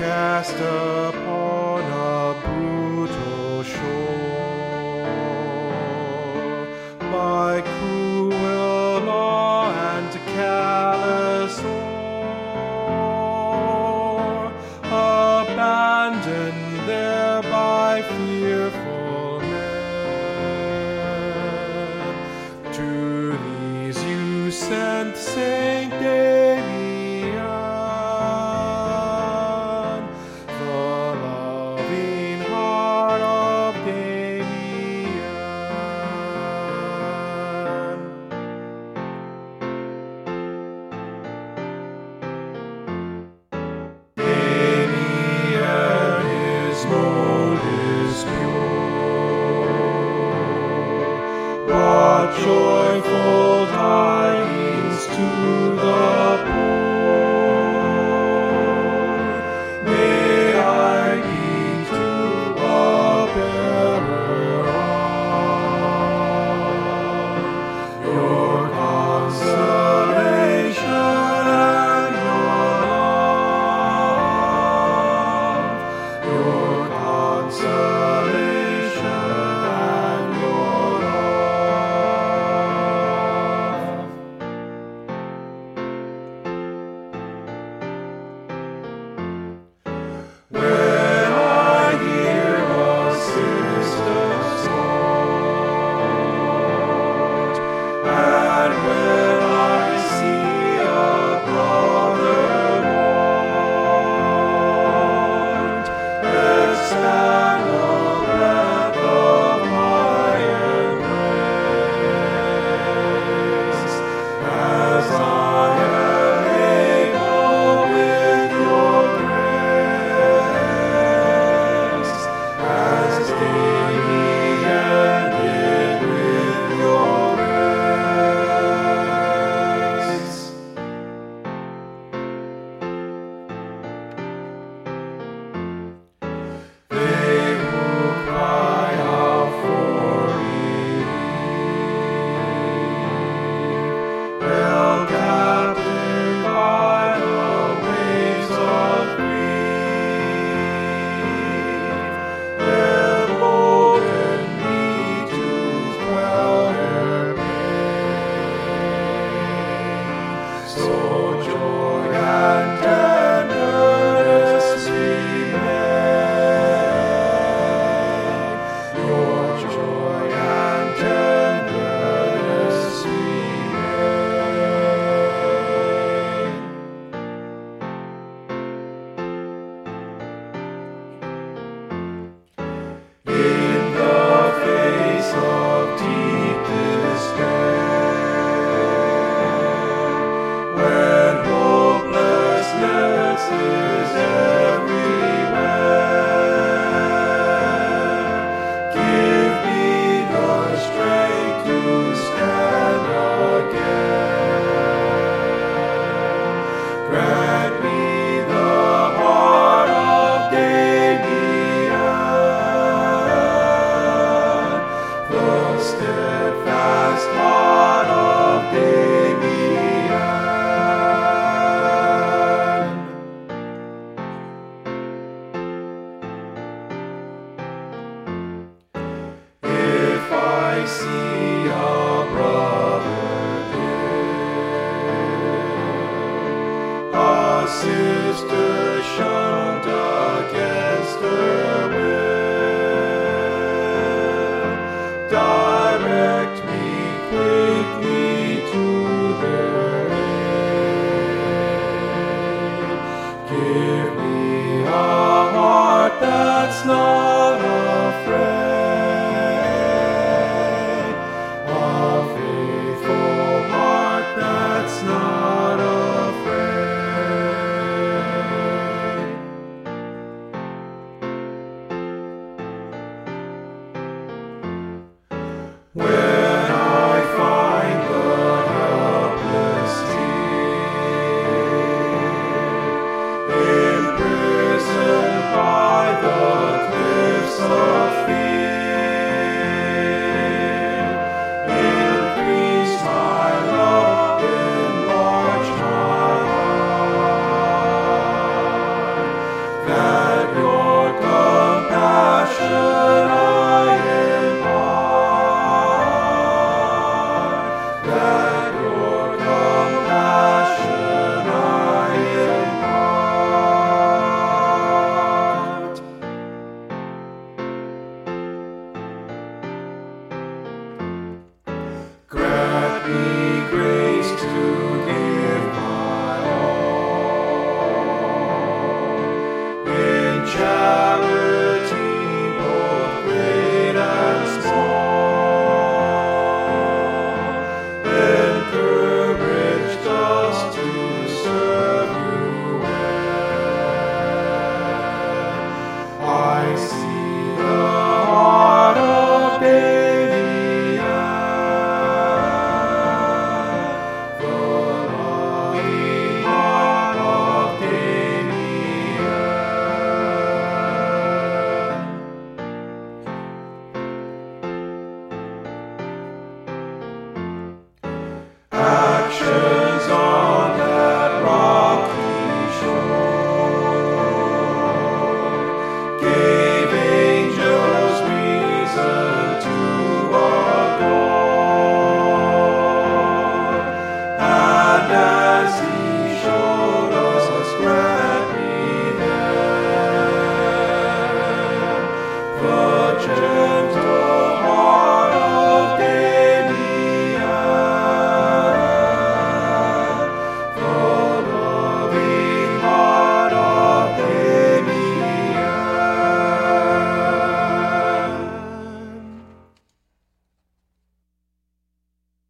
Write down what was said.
cast upon a brutal shore by cruel law and callous war, abandoned there by fearful men. To these you sent Saint Damian, the loving heart of Damian. Damian, his mold is pure, brought joyful tidings to the poor. May I be to a bearer of your consolation and your consolation and your love. When I hear a sister's note, and when I see a brother mourned, extend the breadth of my embrace, as I am able with your grace, as Damian did with your grace. They who cry out for relief, held captive by the waves of grief, embolden me to quell their pain. So joy and tenderness remain. Your joy and tenderness remain. In the face of deep despair, when hopelessness is everywhere, give me the strength to stand again. Grant me the heart of Damian, the steadfast heart of Damian. If I see a brother dead, a sister shunned against her will, direct me quickly to their aid. Give me a heart that's not